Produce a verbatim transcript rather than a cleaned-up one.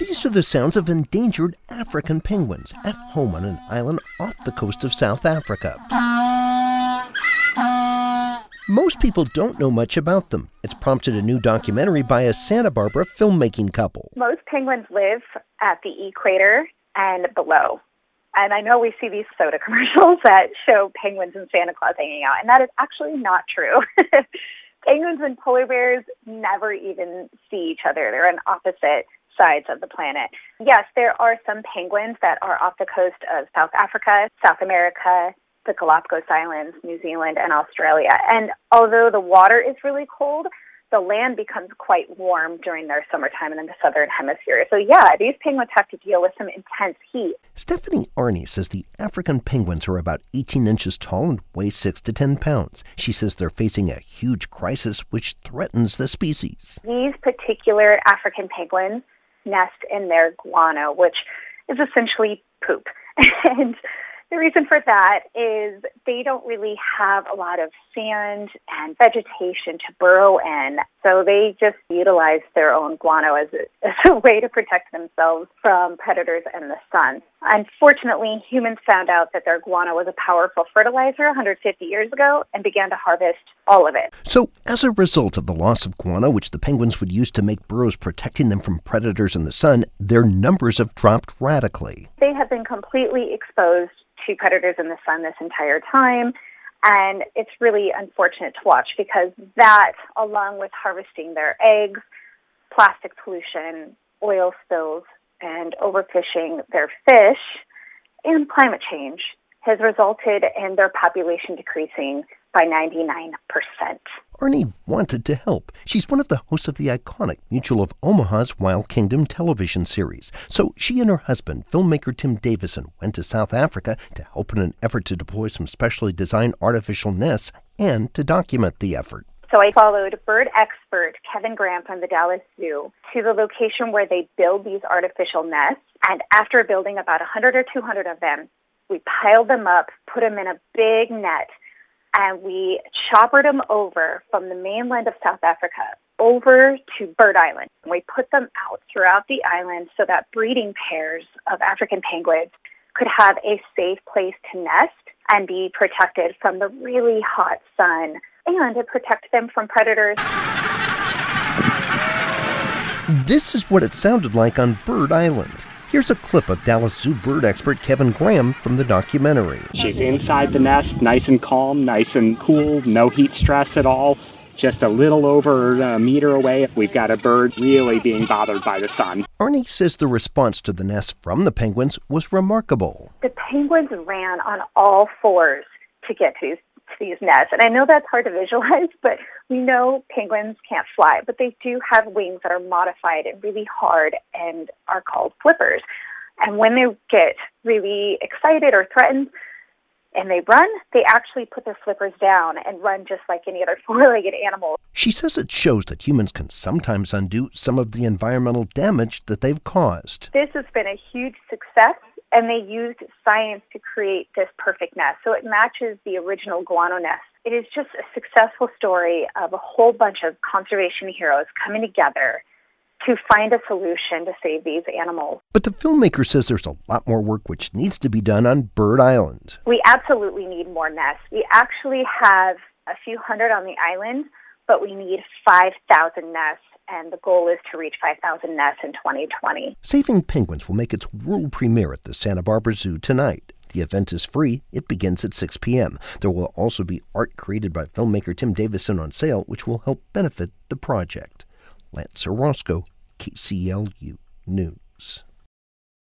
These are the sounds of endangered African penguins at home on an island off the coast of South Africa. Most people don't know much about them. It's prompted a new documentary by a Santa Barbara filmmaking couple. Most penguins live at the equator and below. And I know we see these soda commercials that show penguins and Santa Claus hanging out, and that is actually not true. Penguins and polar bears never even see each other. They're on opposite sides of the planet. Yes, there are some penguins that are off the coast of South Africa, South America, the Galapagos Islands, New Zealand, and Australia. And although the water is really cold, the land becomes quite warm during their summertime in the southern hemisphere. So yeah, these penguins have to deal with some intense heat. Stephanie Arney says the African penguins are about eighteen inches tall and weigh six to ten pounds. She says they're facing a huge crisis which threatens the species. These particular African penguins nest in their guano, which is essentially poop. And the reason for that is they don't really have a lot of sand and vegetation to burrow in, so they just utilize their own guano as a, as a way to protect themselves from predators and the sun. Unfortunately, humans found out that their guano was a powerful fertilizer one hundred fifty years ago and began to harvest all of it. So, as a result of the loss of guano, which the penguins would use to make burrows protecting them from predators and the sun, their numbers have dropped radically. They have been completely exposed to predators in the sun this entire time, and it's really unfortunate to watch because that, along with harvesting their eggs, plastic pollution, oil spills, and overfishing their fish, and climate change, has resulted in their population decreasing by ninety-nine percent. Arney wanted to help. She's one of the hosts of the iconic Mutual of Omaha's Wild Kingdom television series. So she and her husband, filmmaker Tim Davison, went to South Africa to help in an effort to deploy some specially designed artificial nests and to document the effort. So I followed bird expert Kevin Graham from the Dallas Zoo to the location where they build these artificial nests. And after building about one hundred or two hundred of them, we piled them up, put them in a big net, and we choppered them over from the mainland of South Africa over to Bird Island. We put them out throughout the island so that breeding pairs of African penguins could have a safe place to nest and be protected from the really hot sun and to protect them from predators. This is what it sounded like on Bird Island. Here's a clip of Dallas Zoo bird expert Kevin Graham from the documentary. She's inside the nest, nice and calm, nice and cool, no heat stress at all. Just a little over a meter away, we've got a bird really being bothered by the sun. Arney says the response to the nest from the penguins was remarkable. The penguins ran on all fours to get to these nests. And I know that's hard to visualize, but we know penguins can't fly, but they do have wings that are modified and really hard and are called flippers. And when they get really excited or threatened and they run, they actually put their flippers down and run just like any other four-legged animal. She says it shows that humans can sometimes undo some of the environmental damage that they've caused. This has been a huge success. And they used science to create this perfect nest. So it matches the original guano nest. It is just a successful story of a whole bunch of conservation heroes coming together to find a solution to save these animals. But the filmmaker says there's a lot more work which needs to be done on Bird Island. We absolutely need more nests. We actually have a few hundred on the island, but we need five thousand nests. And the goal is to reach five thousand nests in twenty twenty. Saving Penguins will make its world premiere at the Santa Barbara Zoo tonight. The event is free. It begins at six p.m. There will also be art created by filmmaker Tim Davison on sale, which will help benefit the project. Lance Orozco, K C L U News.